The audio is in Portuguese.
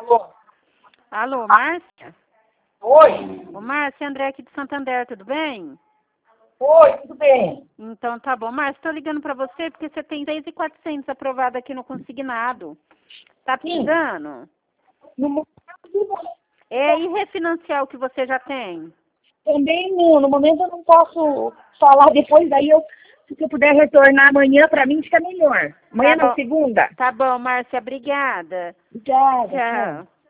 Alô? Alô, Márcia? Oi? Ô, Márcia, André aqui de Santander, tudo bem? Oi, tudo bem? Então tá bom. Márcia, estou ligando para você porque você tem 6.400 aprovado aqui no consignado. Tá precisando? No momento, É, e refinanciar o que você já tem? também no momento eu não posso falar depois, daí se eu puder retornar amanhã, para mim fica melhor. Amanhã Tá não, bom. segunda. Tá bom, Márcia, obrigada. Obrigada, tchau. Tchau.